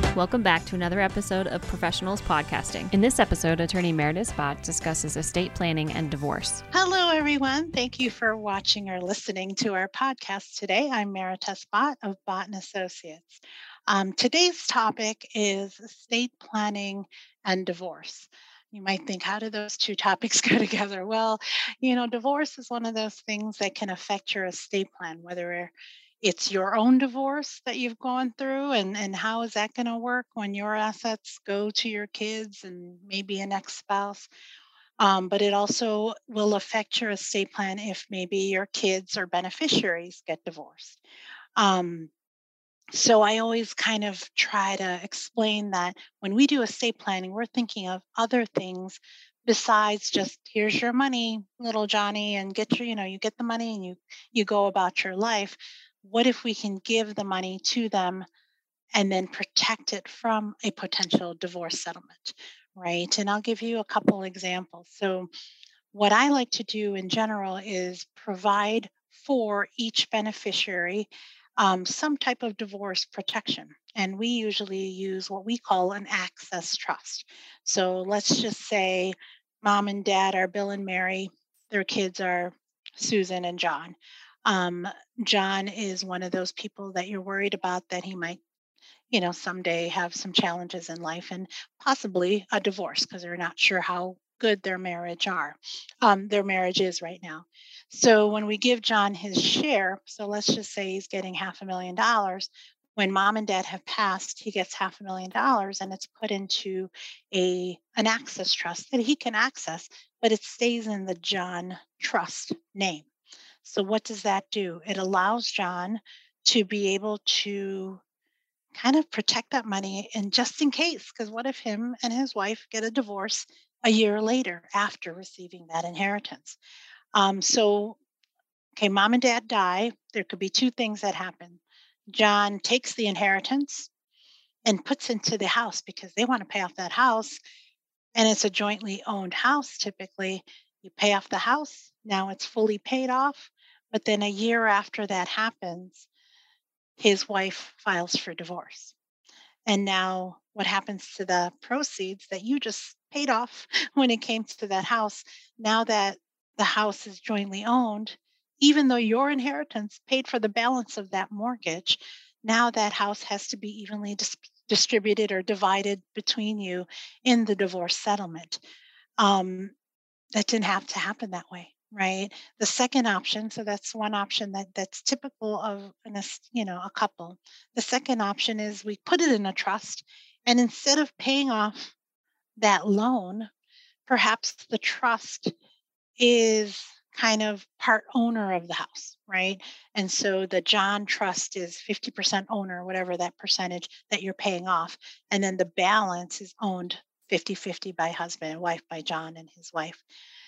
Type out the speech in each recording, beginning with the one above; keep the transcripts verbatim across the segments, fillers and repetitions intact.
Welcome back to another episode of Professionals Podcasting. In this episode, attorney Meredith Bott discusses estate planning and divorce. Hello, everyone. Thank you for watching or listening to our podcast today. I'm Meredith Bott of Bott and Associates. Um, today's topic is estate planning and divorce. You might think, how do those two topics go together? Well, you know, divorce is one of those things that can affect your estate plan, whether it's your own divorce that you've gone through, and, and how is that going to work when your assets go to your kids and maybe an ex-spouse. Um, but it also will affect your estate plan if maybe your kids or beneficiaries get divorced. Um, so I always kind of try to explain that when we do estate planning, we're thinking of other things besides just here's your money, little Johnny, and get your, you know, you get the money and you you go about your life. What if we can give the money to them and then protect it from a potential divorce settlement, right? And I'll give you a couple examples. So, what I like to do in general is provide for each beneficiary um, some type of divorce protection. And we usually use what we call an access trust. So, let's just say mom and dad are Bill and Mary, their kids are Susan and John. Um, John is one of those people that you're worried about that he might you know, someday have some challenges in life and possibly a divorce because they're not sure how good their marriage are, um, their marriage is right now. So when we give John his share, so let's just say he's getting half a million dollars. When mom and dad have passed, he gets half a million dollars and it's put into a an access trust that he can access, but it stays in the John Trust name. So what does that do? It allows John to be able to kind of protect that money and just in case, because what if him and his wife get a divorce a year later after receiving that inheritance? Um, so, okay, mom and dad die. There could be two things that happen. John takes the inheritance and puts into the house because they want to pay off that house. And it's a jointly owned house typically. You pay off the house, now it's fully paid off. But then a year after that happens, his wife files for divorce. And now what happens to the proceeds that you just paid off when it came to that house? Now that the house is jointly owned, even though your inheritance paid for the balance of that mortgage, now that house has to be evenly dis- distributed or divided between you in the divorce settlement. Um, that didn't have to happen that way, right? The second option, so that's one option that that's typical of an, es- you know, a couple. The second option is we put it in a trust, and instead of paying off that loan, perhaps the trust is kind of part owner of the house, right? And so the John Trust is fifty percent owner, whatever that percentage that you're paying off. And then the balance is owned fifty-fifty by husband and wife, by John and his wife.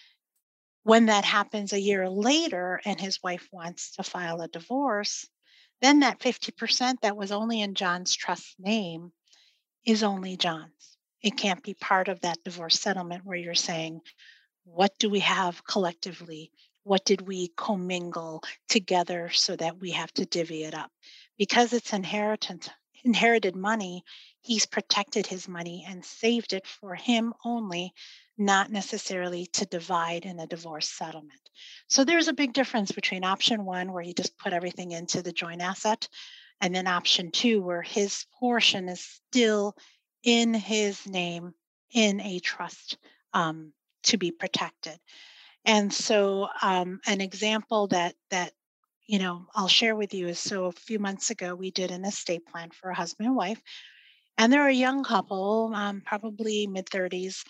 When that happens a year later and his wife wants to file a divorce, then that fifty percent that was only in John's trust name is only John's. It can't be part of that divorce settlement where you're saying, what do we have collectively? What did we commingle together so that we have to divvy it up? Because it's inheritance, inherited money, he's protected his money and saved it for him only, not necessarily to divide in a divorce settlement. So there's a big difference between option one, where you just put everything into the joint asset, and then option two, where his portion is still in his name in a trust um, to be protected. And so um, an example that that you know I'll share with you is, so a few months ago we did an estate plan for a husband and wife, and they're a young couple, um, probably mid thirties.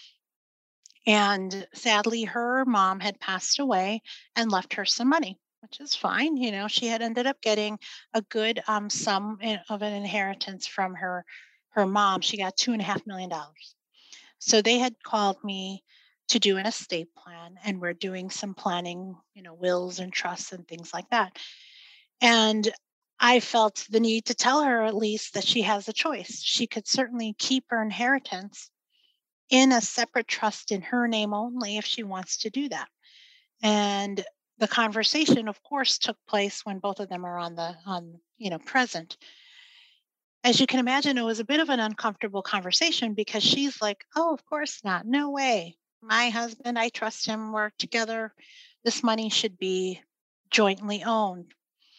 And sadly, her mom had passed away and left her some money, which is fine. You know, she had ended up getting a good um, sum in- of an inheritance from her her mom. She got two and a half million dollars. So they had called me to do an estate plan, and we're doing some planning, you know, wills and trusts and things like that. And I felt the need to tell her at least that she has a choice. She could certainly keep her inheritance in a separate trust in her name only if she wants to do that. And the conversation, of course, took place when both of them are on the on, you know, present. as you can imagine, it was a bit of an uncomfortable conversation because she's like, oh, of course not. No way. My husband, I trust him. We're together. This money should be jointly owned.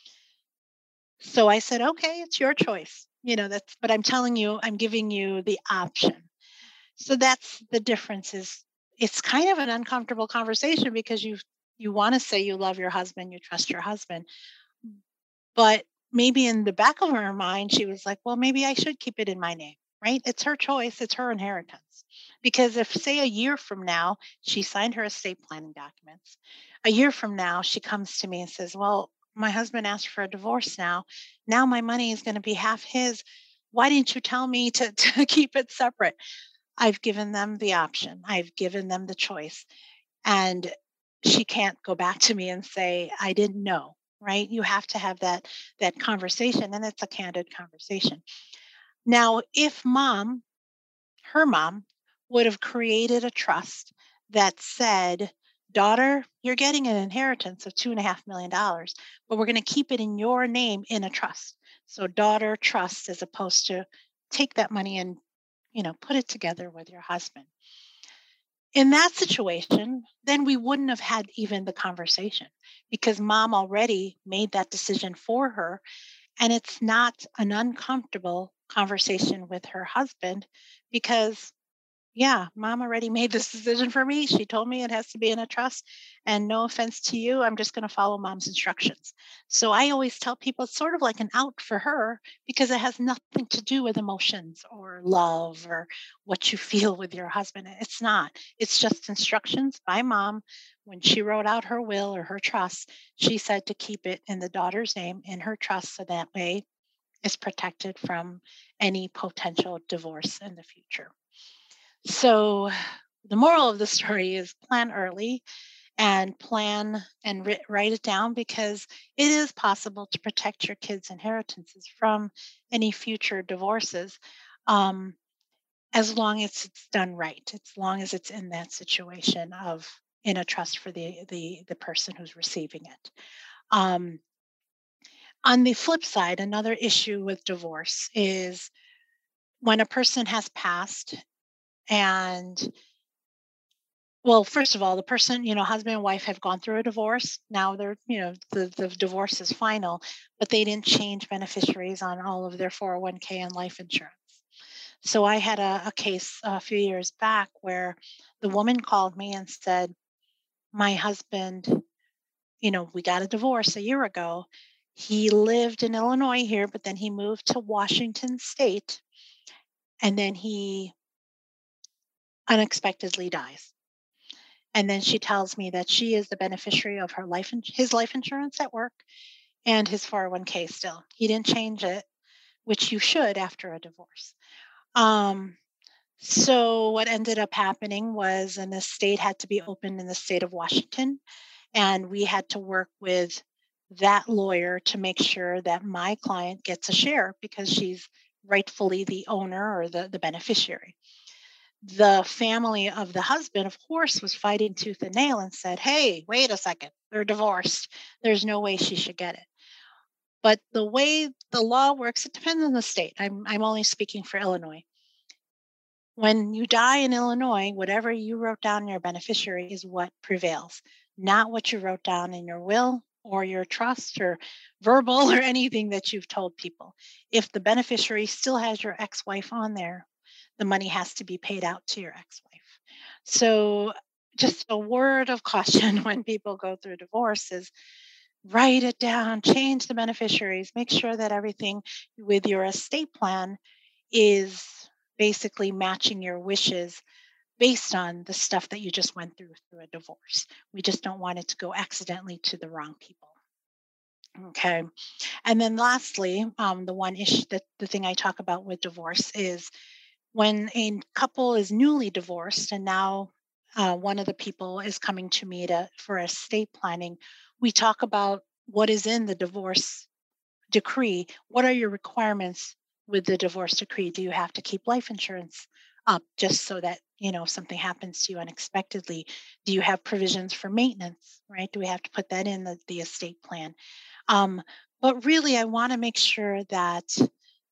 So I said, okay, it's your choice. You know, that's, but I'm telling you, I'm giving you the option. So that's the difference is it's kind of an uncomfortable conversation because you you want to say you love your husband, you trust your husband, but maybe in the back of her mind, she was like, well, maybe I should keep it in my name, right? It's her choice, it's her inheritance. Because if, say, a year from now, she signed her estate planning documents, a year from now, she comes to me and says, well, my husband asked for a divorce now. Now my money is going to be half his. Why didn't you tell me to, to keep it separate? I've given them the option, I've given them the choice. And she can't go back to me and say, I didn't know, right? You have to have that that conversation, and it's a candid conversation. Now, if mom, her mom, would have created a trust that said, daughter, you're getting an inheritance of two and a half million dollars, but we're going to keep it in your name in a trust. So daughter trust as opposed to take that money and, you know, put it together with your husband. In that situation, then we wouldn't have had even the conversation because mom already made that decision for her. And it's not an uncomfortable conversation with her husband because, yeah, mom already made this decision for me. She told me it has to be in a trust. And no offense to you, I'm just going to follow mom's instructions. So I always tell people it's sort of like an out for her because it has nothing to do with emotions or love or what you feel with your husband. It's not. It's just instructions by mom. When she wrote out her will or her trust, she said to keep it in the daughter's name in her trust so that way it's protected from any potential divorce in the future. So the moral of the story is plan early and plan and ri- write it down because it is possible to protect your kids' inheritances from any future divorces, um, as long as it's done right, as long as it's in that situation of in a trust for the the the person who's receiving it. Um, on the flip side, another issue with divorce is when a person has passed and well, first of all, the person, you know, husband and wife have gone through a divorce. Now they're, you know, the, the divorce is final, but they didn't change beneficiaries on all of their four oh one k and life insurance. So I had a, a case a few years back where the woman called me and said, my husband, you know, we got a divorce a year ago. He lived in Illinois here, but then he moved to Washington State. And then he unexpectedly dies. And then she tells me that she is the beneficiary of her life, in- his life insurance at work and his four oh one k still. He didn't change it, which you should after a divorce. Um, so what ended up happening was an estate had to be opened in the state of Washington, and we had to work with that lawyer to make sure that my client gets a share because she's rightfully the owner or the, the beneficiary. The family of the husband, of course, was fighting tooth and nail and said, hey, wait a second, they're divorced. There's no way she should get it. But the way the law works, it depends on the state. I'm, I'm only speaking for Illinois. When you die in Illinois, whatever you wrote down in your beneficiary is what prevails, not what you wrote down in your will or your trust or verbal or anything that you've told people. If the beneficiary still has your ex-wife on there, the money has to be paid out to your ex-wife. So just a word of caution when people go through divorce is write it down, change the beneficiaries, make sure that everything with your estate plan is basically matching your wishes based on the stuff that you just went through through a divorce. We just don't want it to go accidentally to the wrong people. Okay. And then lastly, um, the one issue that the thing I talk about with divorce is when a couple is newly divorced and now uh, one of the people is coming to me to for estate planning, we talk about what is in the divorce decree. What are your requirements with the divorce decree? Do you have to keep life insurance up just so that, you know, if something happens to you unexpectedly? Do you have provisions for maintenance, right? Do we have to put that in the, the estate plan? Um, but really, I want to make sure that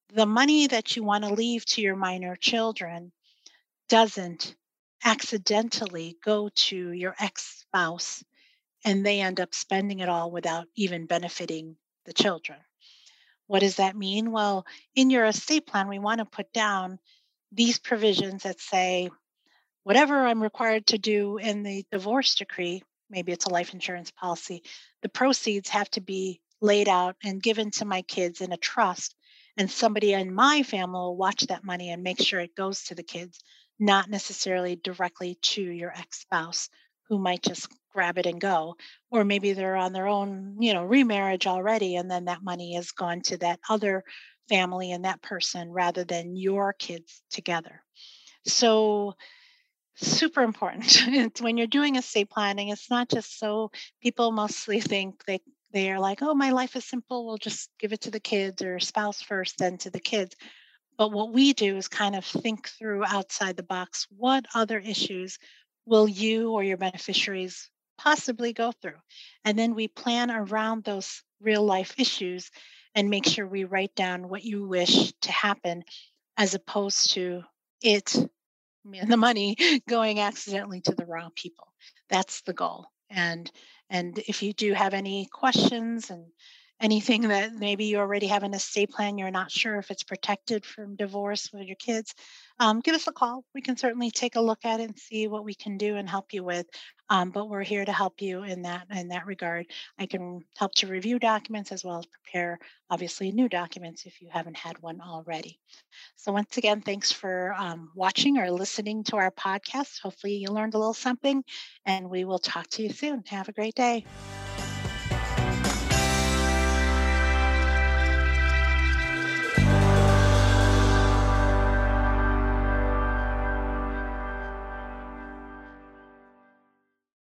the money that you want to leave to your minor children doesn't accidentally go to your ex-spouse and they end up spending it all without even benefiting the children. What does that mean? Well, in your estate plan, we want to put down these provisions that say, whatever I'm required to do in the divorce decree, maybe it's a life insurance policy, the proceeds have to be laid out and given to my kids in a trust. And somebody in my family will watch that money and make sure it goes to the kids, not necessarily directly to your ex spouse who might just grab it and go. Or maybe they're on their own, you know, remarriage already, and then that money has gone to that other family and that person rather than your kids together. So, super important. It's when you're doing estate planning, it's not just so people mostly think they they are like, oh, my life is simple. We'll just give it to the kids or spouse first, then to the kids. But what we do is kind of think through outside the box. What other issues will you or your beneficiaries possibly go through? And then we plan around those real life issues and make sure we write down what you wish to happen as opposed to it and the money going accidentally to the wrong people. That's the goal. And and if you do have any questions and anything that maybe you already have an estate plan, you're not sure if it's protected from divorce with your kids, um, give us a call. We can certainly take a look at it and see what we can do and help you with. Um, but we're here to help you in that in that regard. I can help to review documents as well as prepare, obviously, new documents if you haven't had one already. So, once again, thanks for um, watching or listening to our podcast. Hopefully, you learned a little something, and we will talk to you soon. Have a great day.